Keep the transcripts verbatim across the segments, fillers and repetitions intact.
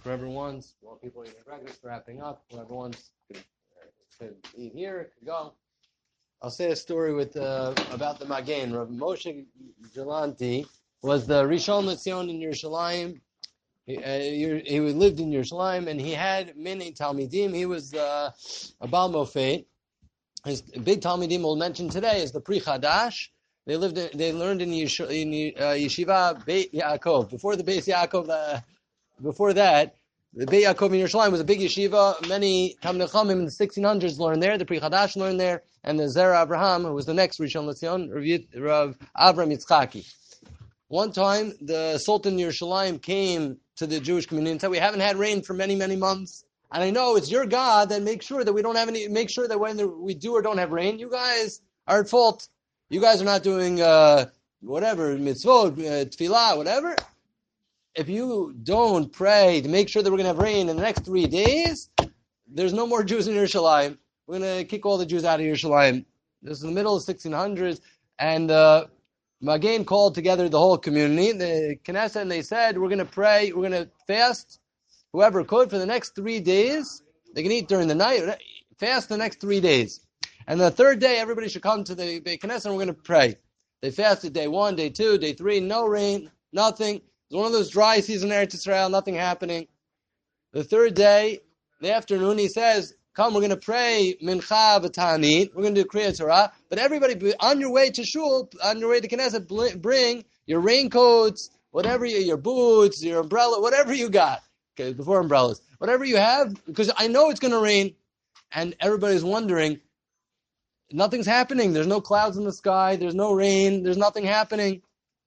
Whoever wants, while people are eating breakfast, wrapping up, whoever wants could, uh, could eat here, could go. I'll say a story with uh, about the Magen. Rav Moshe Gelanti was the Rishon LeZion in Yerushalayim. He, uh, he lived in Yerushalayim, and he had many Talmidim. He was uh, a Baal Mofet. His big Talmidim we'll mention today is the Pri Chadash. They lived. In, they learned in, Yesh, in uh, Yeshiva Beit Yaakov. Before the Beit Yaakov, uh, before that, the Beit Yaakov in Yerushalayim was a big yeshiva. Many Talmidei Chachamim in the sixteen hundreds learned there. The Pri Chadash learned there, and the Zera Abraham, who was the next Rishon LeZion, Rav Avram Yitzchaki. One time, the Sultan in Yerushalayim came to the Jewish community and said, "We haven't had rain for many, many months, and I know it's your God that makes sure that we don't have any. Make sure that when we do or don't have rain, you guys are at fault. You guys are not doing uh, whatever mitzvot, uh, tefillah, whatever. If you don't pray to make sure that we're going to have rain in the next three days, there's no more Jews in Yerushalayim. We're going to kick all the Jews out of Yerushalayim." This is in the middle of the sixteen hundreds, and uh, Magen called together the whole community, the Knesset, and they said, we're going to pray, we're going to fast, whoever could, for the next three days. They can eat during the night, fast the next three days. And the third day, everybody should come to the Knesset, and we're going to pray. They fasted day one, day two, day three, no rain, nothing. It's one of those dry season in Eretz Yisrael, nothing happening. The third day, the afternoon, he says, come, we're going to pray Mincha v'Ta'anit. We're going to do Kriyat Torah. But everybody, on your way to Shul, on your way to Knesset, bring your raincoats, whatever, you, your boots, your umbrella, whatever you got. Okay, before umbrellas. Whatever you have, because I know it's going to rain. And everybody's wondering, nothing's happening. There's no clouds in the sky. There's no rain. There's nothing happening.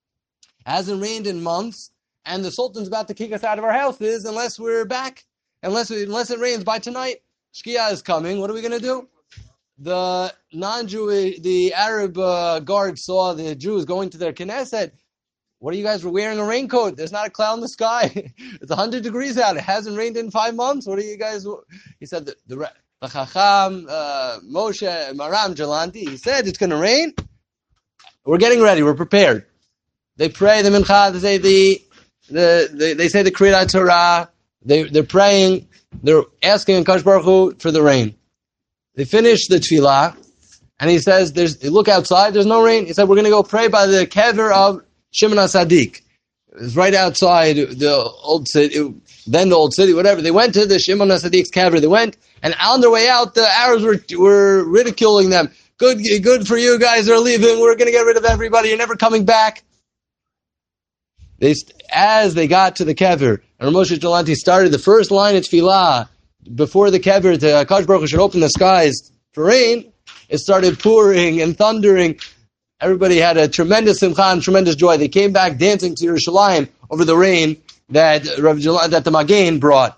Hasn't rained in months, and the Sultan's about to kick us out of our houses unless we're back, unless we, unless it rains by tonight. Shkia is coming. What are we going to do? The non-Jewish, the Arab uh, guard saw the Jews going to their Knesset. What are you guys wearing a raincoat? There's not a cloud in the sky. It's one hundred degrees out. It hasn't rained in five months. What are you guys? He said the the, the Chacham uh, Moshe Maram Gelanti. He said it's going to rain. We're getting ready. We're prepared. They pray the mincha. They say the the they, they say the Kriyat Torah. They they're praying. They're asking Kadosh Baruch Hu for the rain. They finish the tefillah, and he says, "There's they look outside. There's no rain." He said, "We're going to go pray by the kever of Shimon HaTzadik." It was right outside the old city, then the old city, whatever. They went to the Shimon HaTzadik's kever. They went, and on their way out, the Arabs were were ridiculing them. Good, good for you guys are leaving. We're going to get rid of everybody. You're never coming back. They, as they got to the kever, and Moshe Gelanti started the first line of tefillah before the kever, to Kadosh Baruch Hu should open the skies for rain. It started pouring and thundering. Everybody had a tremendous simcha and tremendous joy. They came back dancing to Yerushalayim over the rain that Rav Gelanti, that the Magen brought,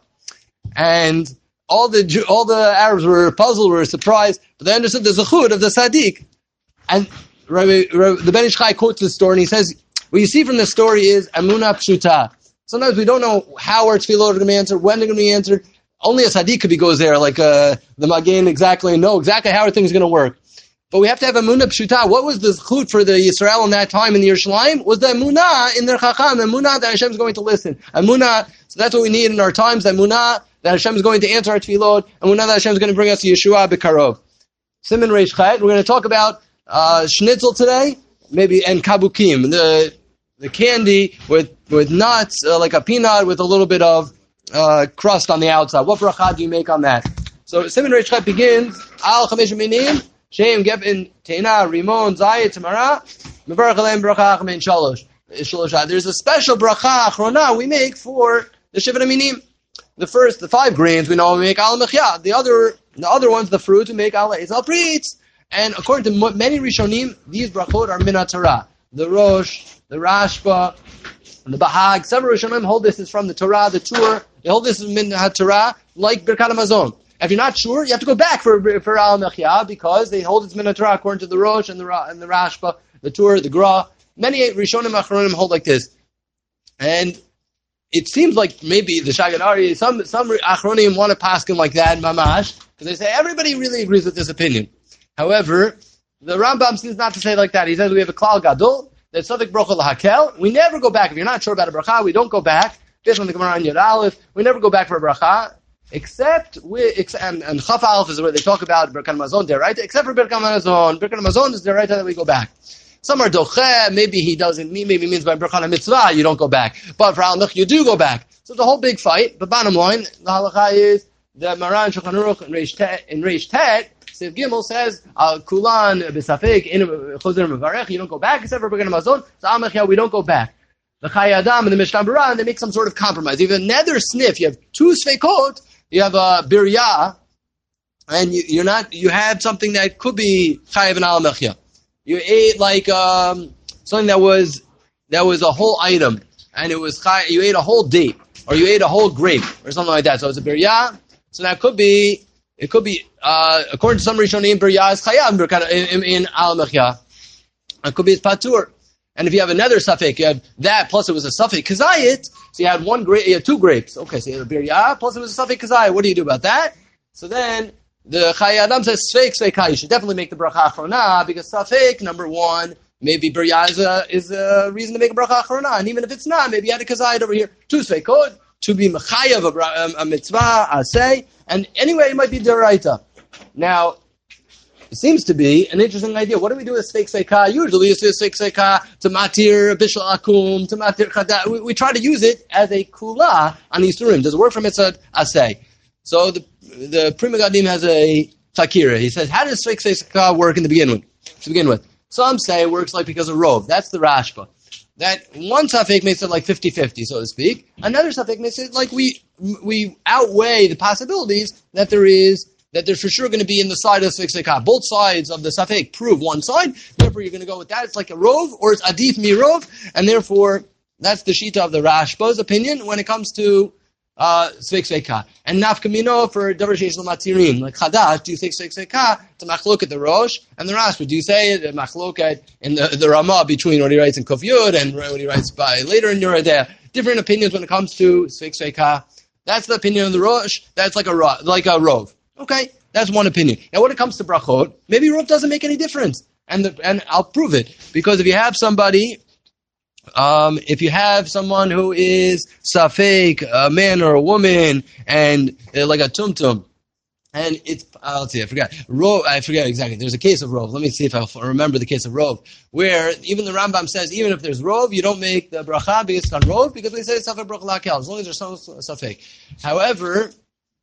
and all the all the Arabs were puzzled, were surprised, but they understood the zechut of the tzaddik. And Rabbi, Rabbi, the Ben Ish Chai quotes this story, and he says, what you see from this story is Amunah Pshuta. Sometimes we don't know how our tefillot are going to be answered, when they're going to be answered. Only a tzaddik could be goes there, like uh, the Magen exactly know exactly how everything's going to work. But we have to have Amunah Pshuta. What was the zechut for the Yisrael in that time in the Yerushalayim? Was the Amunah in their Chacham, the Amunah that Hashem is going to listen. Amunah, so that's what we need in our times, the Amunah that Hashem is going to answer our tefillot, Amunah that Hashem is going to bring us to Yeshua B'karov. Siman Reish Chet, we're going to talk about uh, schnitzel today, maybe, and kabukim, the the candy with, with nuts, uh, like a peanut with a little bit of uh, crust on the outside. What bracha do you make on that? So Siman Reish Chet begins, Al Chamesh Minim, Shem Gevin Teina Rimon Zayit Tamara Mevarach Aleim Bracha Chamein Shalosh Shalosh. There's a special bracha achrona we make for the Shivat Minim. The first, the five grains we know we make Al Mechya. The other, the other ones, the fruits we make Al Ezel Pritz. And according to many Rishonim, these brachot are min Torah. The Rosh, the Rashba, and the Bahag. Some Rishonim hold this is from the Torah, the Tur. They hold this is min Torah, like Birkat HaMazon. If you're not sure, you have to go back for for Al Mechya, because they hold it's min Torah according to the Rosh and the and the Rashba, the Tur, the Gra. Many Rishonim Achronim hold like this, and it seems like maybe the Shagad Ari, some some Achronim want to pass him like that, mamash, because they say everybody really agrees with this opinion. However, the Rambam seems not to say like that. He says we have a klal gadol that Safek Bracha L'Hakel. We never go back. If you're not sure about a bracha, we don't go back. based on the Gemara on Yud Aleph, we never go back for a bracha, except with, and, and Chaf Aleph is where they talk about Birkat Hamazon deraita, except for Birkat Hamazon. Birkat Hamazon is deraita that we go back. Some are doche, maybe he doesn't mean, maybe he means by Birkat HaMitzvah, you don't go back. But for Al-Mich, you do go back. So it's a whole big fight, but bottom line, the halacha is, the Maran Shulchan Aruch in Reish Tet, in Reish Tet, Sif Gimel says, Kulan b'safek in Chozer Mevarech, you don't go back except for Birkat Hamazon. So Al-Mich, we don't go back. The Chayei Adam and the Mishnah Berurah, they make some sort of compromise. You have a nether sniff, you have two Sfeikot, you have a Birya, and you, you're not, you have something that could be Chayav and Al-Mich. You ate like um, something that was that was a whole item, and it was you ate a whole date, or you ate a whole grape, or something like that. So it's a birya. So that could be it could be uh, according to some Rishonim, birya is chayav in, in al mechya. It could be it's patur. And if you have another suffix, you have that plus it was a suffix kazayit. So you had one grape, you had two grapes. Okay, so you had a birya plus it was a suffix kazayit. What do you do about that? So then. The Chayei Adam says, Sfeik, Sfeika, you should definitely make the bracha achrona, because Safek, number one, maybe Birya is a, is a reason to make a bracha achrona, and even if it's not, maybe you had a kazayit over here. Two Sfeikot, to be Mechayav, a, a mitzvah, asay, and anyway, it might be deraita. Now, it seems to be an interesting idea. What do we do with Sfeik, Sfeika? Usually it's Sfeik, Sfeika to matir, bishul akum, to matir chada. We, we try to use it as a kula on Yisurim. Does it work for mitzvah asay? So the the Pri Megadim has a fakira. He says, how does Sfeik Sfeika work in the begin with? To begin with, some say it works like because of rov. That's the Rashba. That one Safek makes it like fifty-fifty, so to speak. Another Safek makes it like we we outweigh the possibilities that there is that there's for sure going to be in the side of Sfeik Sfeika. Both sides of the Safek prove one side. Therefore, you're going to go with that. It's like a rov, or it's adif mi rov, and therefore that's the shita of the Rashba's opinion when it comes to. Uh, Sfeik Sfeika. And nafkamino for davar sheish l'matirim. Like Chadash, do you say Sfeik Sfeika to machlok at the Rosh and the Rashba? Do you say it machlok in the, the Ramah between what he writes in Kuf Yud and what he writes by later in Yerodea? Different opinions when it comes to Sfeik Sfeika. That's the opinion of the Rosh. That's like a like a Rov. Okay, that's one opinion. Now when it comes to brachot, maybe Rov doesn't make any difference. And the, and I'll prove it. Because if you have somebody Um, if you have someone who is safek, a man or a woman, and uh, like a tumtum, and it's, uh, let's see, I forgot. Rov, I forget exactly. There's a case of Rov. Let me see if I remember the case of Rov, where even the Rambam says, even if there's Rov, you don't make the bracha based on Rov, because we say it's safek bracha lakel, as long as there's some safek. However,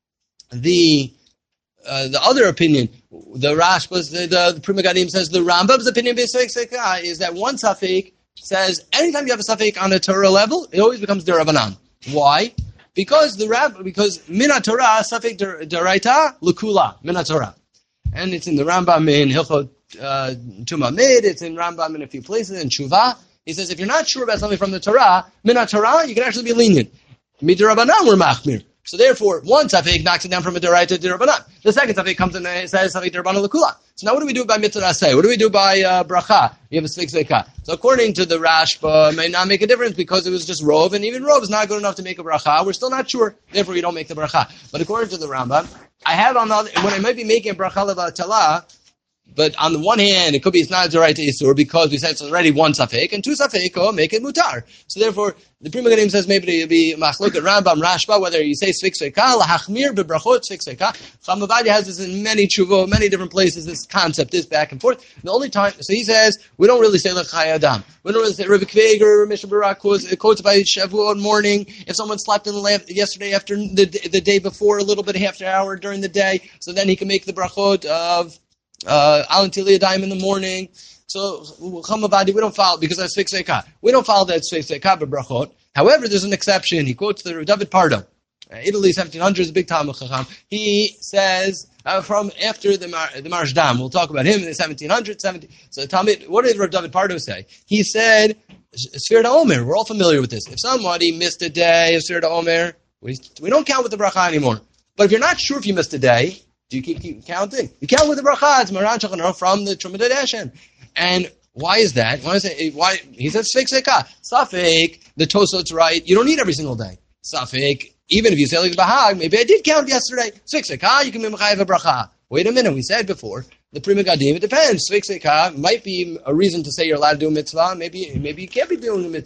the uh, the other opinion, the Rashba's, the, the, the Pri Megadim says, the Rambam's opinion based on safek is that one safek says anytime you have a suffix on a Torah level, it always becomes derabanan. Why? Because the rab, because mina Torah suffix deraita l'kula mina Torah, and it's in the Rambam in Hilchot uh, Tumah Mid. It's in Rambam in a few places in Tshuva. He says if you're not sure about something from the Torah, mina Torah, you can actually be lenient. Midirabanan we're machmir. So therefore, one safek knocks it down from a deraita to derabanan. The second safek comes in and says safek derabanan l'kula. So now what do we do by mitzvah asay? What do we do by uh, bracha? You have a Sfeik Sfeika. So according to the Rashba, it may not make a difference because it was just rov, and even rov is not good enough to make a bracha. We're still not sure, therefore we don't make the bracha. But according to the Rambam, I have on the other, when I might be making a bracha levatala, but on the one hand, it could be it's not a right to Isur because we said it's already one safek, and two safek oh, make it mutar. So therefore, the Pri Megadim says maybe it'll be machlok at Rambam, Rashba, whether you say Sfeik Sfeika, lahachmir bebrachot Sfeik Sfeika. Chacham Ovadia has this in many tshuvo, many different places, this concept, this back and forth. The only time, so he says, we don't really say Chayei Adam. We don't really say Rebbe Kveger, Mishnah Berurah quotes by Shavuot morning. If someone slept in the lab yesterday after the, the day before, a little bit, half an hour during the day, so then he can make the brachot of Uh, Al Tiliyadayim in the morning. So, Chamavadi, we don't follow, because that's Sfeik Sfeika. We don't follow that Sfeik Sfeika b'brachot. However, there's an exception. He quotes the David Pardo. Uh, Italy, seventeen hundred, is a big Talmud Chacham. He says, uh, from after the, Mar- the Marshdam, we'll talk about him in the seventeen hundreds, seventeen So, Talmud, what did David Pardo say? He said, Sfirta Omer, we're all familiar with this. If somebody missed a day of Sfirta Omer, we, we don't count with the bracha anymore. But if you're not sure if you missed a day, do you keep, keep counting? You count with the bracha. It's Maran Shulchan Aruch from the Truma Deshen. And why is that? Why is it? Why he says Sfeik Sfeika? Safek. The Tosot's right. You don't need every single day. Safek. Even if you say like Bahag, maybe I did count yesterday. Sfeik Sfeika. You can be mechayev a bracha. Wait a minute. We said before the Pri Megadim. It depends. Sfeik Sfeika might be a reason to say you're allowed to do a mitzvah. Maybe maybe you can't be doing a mitzvah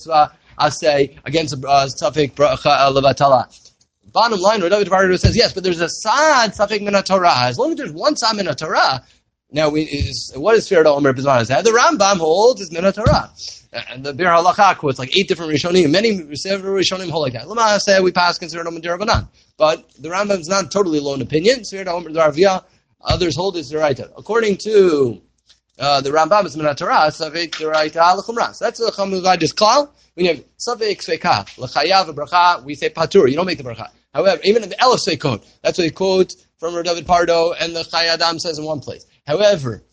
I say against a safek bracha levatala. Bottom line, Rav David Pardo says yes, but there's a sad safek min Torah. As long as there's one sad min Torah, now we is what is fair to Omer Bizman? The Rambam holds is min Torah. And the Bir Halakha quotes like eight different Rishonim. Many several Rishonim hold like that. Lama said we pass considered Omer Derabanan, but the Rambam is not totally lone opinion. Fair to Omer Daravia. Others hold it's the right. According to uh, the Rambam, it's min Torah. Safek the right halachumras. That's the Chamuvadis klal. We have safek sveka l'chayav bracha. We say patur. You don't make the bracha. However, even in the Elef Seikot, that's what they quote from Rav David Pardo, and the Chayadam says in one place. However,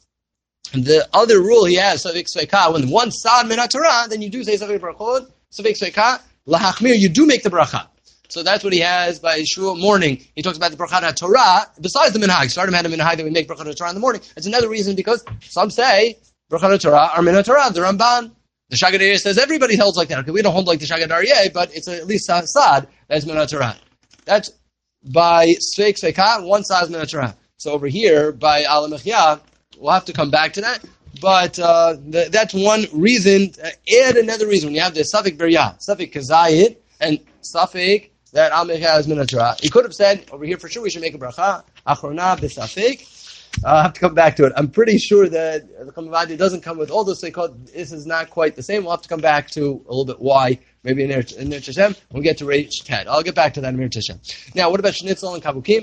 the other rule he has, Savik Sveika, when one Sa'ad min Torah, then you do say Savik Brachot, Savik Sveika, Lahachmir, you do make the bracha. So that's what he has by Yeshua morning. He talks about the bracha Torah, besides the minhag. Start him had a minhag that we make bracha Torah in the morning. It's another reason because some say bracha Torah are min Torah, the Ramban. The Shagadariya says everybody holds like that. Okay, we don't hold like the Shagadariya, but it's at least Sa'ad that's min Torah. That's by Sveik Sveika, one size min Torah. So over here, by Al Mechya, we'll have to come back to that. But uh, the, that's one reason. Uh, add another reason. When you have the Safik Beryah, Safik Kazayit, and Safik that Al Mechya is min Torah. He could have said, over here for sure we should make a bracha, Achrona b'Safik. I'll have to come back to it. I'm pretty sure that the Chamuvadi doesn't come with all those Seikot. This is not quite the same. We'll have to come back to a little bit why. Maybe in Nir Hashem, we'll get to Reish Ted. I'll get back to that in Nir Hashem. Now, what about Schnitzel and Kabukim?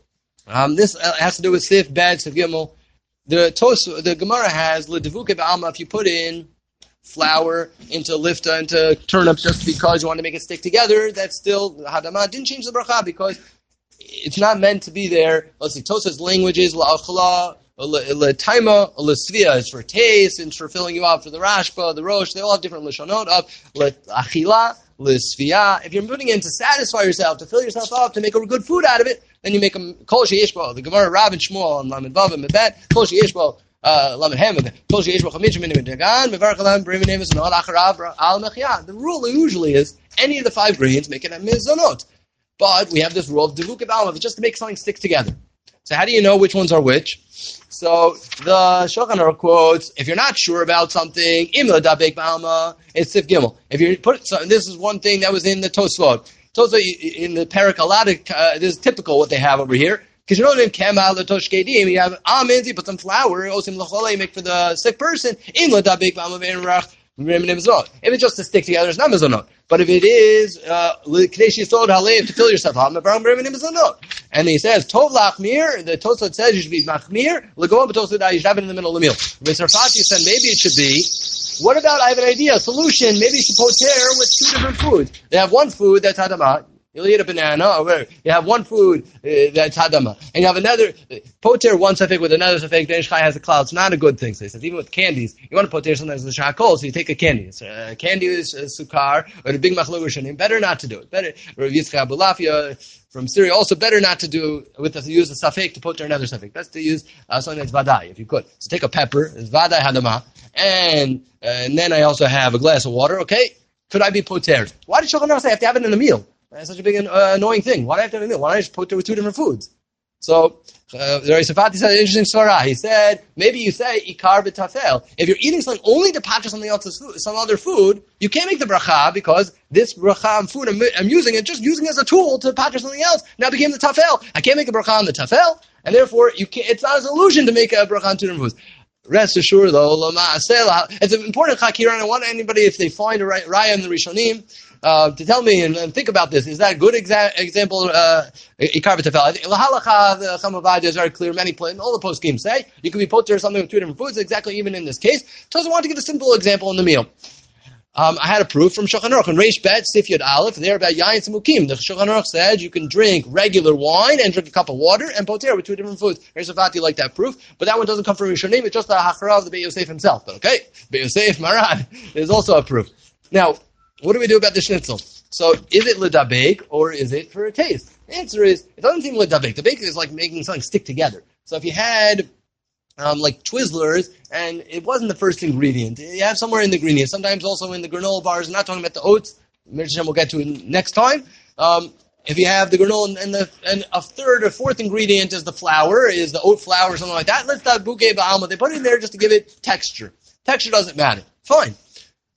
Um, this has to do with Sif, Bad, Sif Gimel. The Tos, the Gemara has L'Devuke Ba'alma, if you put in flour into lifta, into turnips, just because you want to make it stick together, that's still, Hadamah didn't change the bracha because it's not meant to be there. Let's see, Tos's language is La'achla, L'Taima, L'Svia is for taste, and for filling you up for the Rashba, the Rosh, they all have different Lashonot of L'Achila, L'Svia. If you're putting it in to satisfy yourself, to fill yourself up, to make a good food out of it, then you make a Kol She'eshbo. The Gemara, Rav and Shmuel, and Lamed Vav and Mebet, Kol She'eshbo, Lamed Hem, Kol She'eshbo Chamitzim and Dagan, Mevarach Alam, Brim and Amos, and All Acharav, Al Mechya. The rule usually is any of the five grains make it a Mizonot. But we have this rule of Devuk Ba'alma, just to make something stick together. So how do you know which ones are which? So the Shulchan Aruch quotes, if you're not sure about something, Imla Dabek Ba'alma, it's Sif Gimel. If you put, so this is one thing that was in the Tosfot. Tosfot in the Perek Aladik, uh, this is typical what they have over here. Because you know in Kemal the Toshkedim, you have almonds, you put some flour, Osim Lachole, you make for the sick person. Imla Dabek Ba'alma Ve'enrach. If it's just to stick together, it's not mizonot. But if it is to fill yourself up, and he says tov lachmir, the Tosfot says you should be machmir. L'goam b'Tosfot you should have it in the middle of the meal. Sarfati said maybe it should be. What about I have an idea, a solution? Maybe you should poter with two different foods. They have one food that's hadamah. You'll eat a banana, or you have one food uh, that's hadama, and you have another uh, poter one safek with another safek. Then Shchai has a cloud. It's not a good thing. So he says even with candies, you want to poter sometimes the shakol, so you take a candy. It's, uh, candy is uh, sukar or the big machlok rishonim. Better not to do it. Better Rav Yitzchak Abulafia from Syria also better not to do with the, use a safek to poter another safek. Best to use uh, something that's vadai if you could. So take a pepper, it's vadai hadama, and uh, and then I also have a glass of water. Okay, could I be poter? Why did Shulchan Aruch say I have to have it in a meal? That's such a big uh, annoying thing. Why do I have to have a meal? Why don't I just put it with two different foods? So, uh, Safati said an interesting svara. He said, maybe you say, ikar b'tafel. If you're eating something only to patch something else's food, some other food, you can't make the bracha because this bracha and food I'm, I'm using it, just using it as a tool to patch something else, now became the tafel. I can't make a bracha on the tafel, and therefore you can't, it's not a solution to make a bracha on two different foods. Rest assured, though, it's an important chakira, and I want anybody, if they find a raya in the Rishonim, Uh, to tell me and, and think about this. Is that a good exa- example? Ikar b'tafel. I think lahalacha the Chamuvadi is very clear. Many in all the post schemes say you can be poter something with two different foods. Exactly, even in this case, doesn't want to give a simple example in the meal. Um, I had a proof from Shulchan Aruch and Reish Bet Sif Yud Aleph. There about yayin samukim. The Shulchan Aruch said you can drink regular wine and drink a cup of water and poter with two different foods. Here's a Fati like that proof, but that one doesn't come from Rishonim. It's just the hachara of the Beit Yosef himself. But okay, Beit Yosef Maran is also a proof. Now, what do we do about the schnitzel? So, is it l'dabek or is it for a taste? The answer is, it doesn't seem l'dabek. The bake is like making something stick together. So if you had, um, like Twizzlers, and it wasn't the first ingredient, you have somewhere in the ingredients, sometimes also in the granola bars, I'm not talking about the oats, Mirchem we'll get to it next time. Um, if you have the granola and the and a third or fourth ingredient is the flour, is the oat flour or something like that, let's that bouquet ba'alma, they put it in there just to give it texture. Texture doesn't matter. Fine.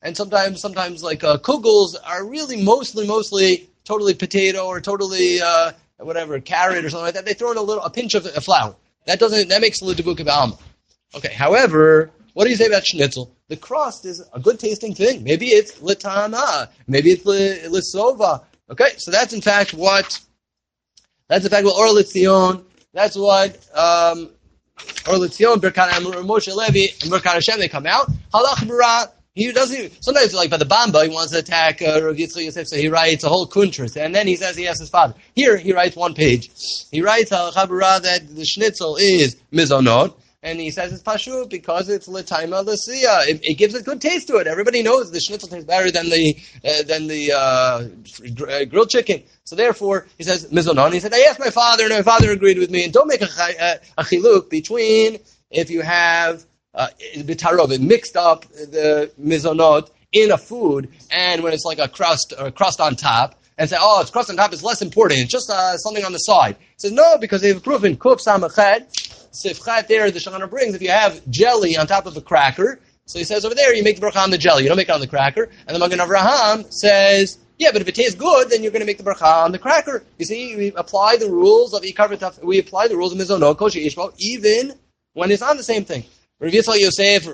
and sometimes sometimes like uh, kugels are really mostly mostly totally potato or totally uh, whatever carrot or something like that. They throw in a little a pinch of a flour. That doesn't that makes a little bit of Okay. However, what do you say about schnitzel? The crust is a good tasting thing. Maybe it's litana. Maybe it's lisova. Okay, so that's in fact what that's in fact what Or L'Tzion. That's what um, Or L'Tzion, Birkat Moshe Levi, and Birkat Hashem. They come out. Halach bara. He doesn't even, sometimes like by the Bamba, he wants to attack uh, Rav Yitzchak Yosef, so he writes a whole kuntras, and then he says he asks his father. Here, he writes one page. He writes halach bara that the schnitzel is mizonot, and he says it's pashut because it's l'taima l'siya. It, it gives a good taste to it. Everybody knows the schnitzel tastes better than the uh, than the uh, grilled chicken. So therefore, he says mizonot. And he said, I asked my father, and my father agreed with me. And don't make a, a, a chiluk between if you have uh, bitarov, mixed up the mizonot in a food, and when it's like a crust or a crust on top, and say, oh, it's crust on top is less important. It's just uh, something on the side. He says no, because they've proven kuf samached. Sifchat there, the Shulchan Aruch brings, if you have jelly on top of a cracker, so he says over there, you make the bracha on the jelly, you don't make it on the cracker. And the Magen Avraham says, yeah, but if it tastes good, then you're going to make the bracha on the cracker. You see, we apply the rules of Ikar V'Taf, we apply the rules of Mizonot, Koshi Ishmael, even when it's on the same thing. Rav Yitzchak Yosef,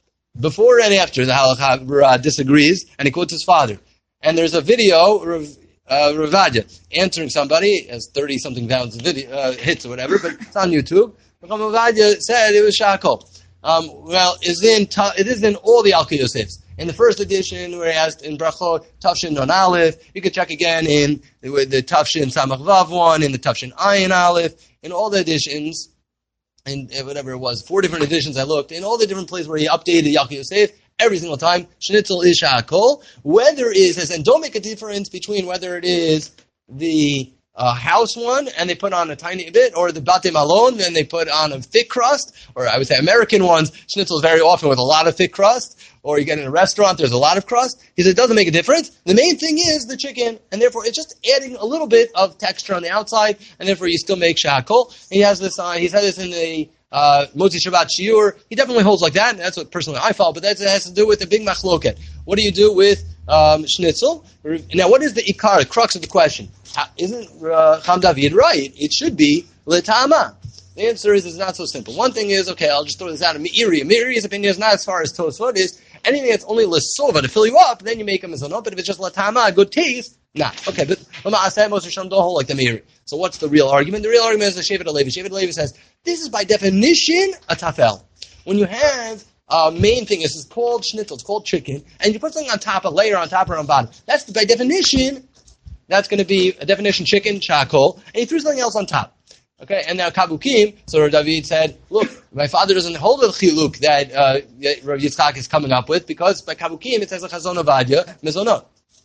before and after, the Halacha disagrees, and he quotes his father. And there's a video, Rav uh, Ravadia, answering somebody, has thirty-something thousand video, uh, hits or whatever, but it's on YouTube. Rav Ravadia said it was shakol. Um, well, it's in, it is in all the Alkei Yosefs. In the first edition, where he asked in Brachot, Tafshin Non Aleph, you can check again in the, the Tafshin Samach Vav one, in the Tafshin Ayin Aleph, in all the editions, and whatever it was, four different editions I looked, in all the different places where he updated Alkei Yosef, every single time, Schnitzel is shakol. Whether it is, and don't make a difference between whether it is the a house one, and they put on a tiny bit, or the Bate Malon, and they put on a thick crust, or I would say American ones, schnitzel is very often with a lot of thick crust, or you get in a restaurant, there's a lot of crust. He said it doesn't make a difference. The main thing is the chicken, and therefore it's just adding a little bit of texture on the outside, and therefore you still make shakol. He has this, uh, he said this in the uh, Motzi Shabbat Shiur. He definitely holds like that, and that's what personally I follow, but that has to do with the big machloket. What do you do with um, schnitzel? Now, what is the ikar, the crux of the question? Isn't uh, Cham David right? It should be l'tama. The answer is it's not so simple. One thing is, okay, I'll just throw this out of Meiri. Meiri's opinion is not as far as Tosfot is. Anything that's only l'sova to fill you up, then you make them as a no. But if it's just l'tama, good taste, nah. Okay, but most of don't hold like the Meiri. So what's the real argument? The real argument is the Shevet HaLevi. Shevet HaLevi says this is by definition a tafel. When you have uh, main thing, this is called schnitzel, it's called chicken, and you put something on top, a layer on top or on bottom. That's by definition. That's going to be a definition chicken, shakol, and he threw something else on top. Okay, and now kabukim, so David said, look, my father doesn't hold the chiluk that uh, Rav Yitzchak is coming up with, because by kabukim it says a chazon avadia, mezonot.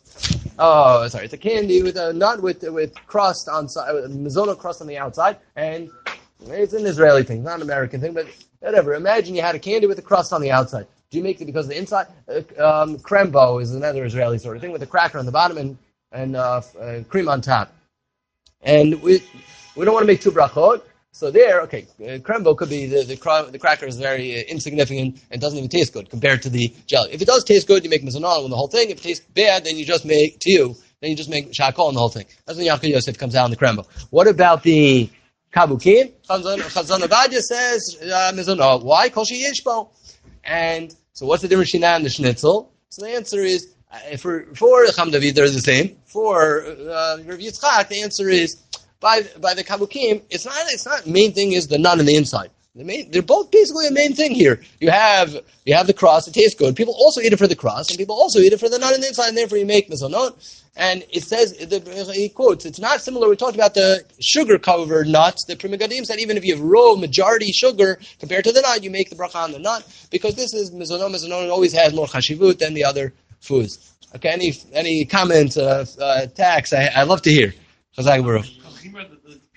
Oh, sorry, it's a candy with a nut with with crust on side, mezonot crust on the outside, and it's an Israeli thing, not an American thing, but whatever. Imagine you had a candy with a crust on the outside. Do you make it because of the inside? Uh, um, Krembo is another Israeli sort of thing with a cracker on the bottom and and uh, uh, cream on top. And we we don't want to make two brachot. So there, okay, uh, Krembo could be, the the, cra- the cracker is very uh, insignificant and doesn't even taste good compared to the jelly. If it does taste good, you make mizonah on the whole thing. If it tastes bad, then you just make, to you, then you just make shakol on the whole thing. That's when Yaakov Yosef comes out in the Krembo. What about the kabukim? Chazon Avadia says uh, mizonah. Why? Kol sheyishbo. And so what's the difference between that and the schnitzel? So the answer is, Uh, for for Cham David, they're the same. For uh, Rav Yitzchak, the answer is by by the kabukim. It's not. It's not. Main thing is the nut on the inside. The main. They're both basically a main thing here. You have you have the crust. It tastes good. People also eat it for the crust, and people also eat it for the nut on the inside. And therefore, you make mizonot. And it says the, he quotes. It's not similar. We talked about the sugar covered nuts. The Pri Megadim said even if you have raw majority sugar compared to the nut, you make the bracha on the nut, because this is mizonot. Mizonot always has more chashivut than the other foods. Okay, any any comments, uh, uh, tax? I I love to hear. Chazak Baruch.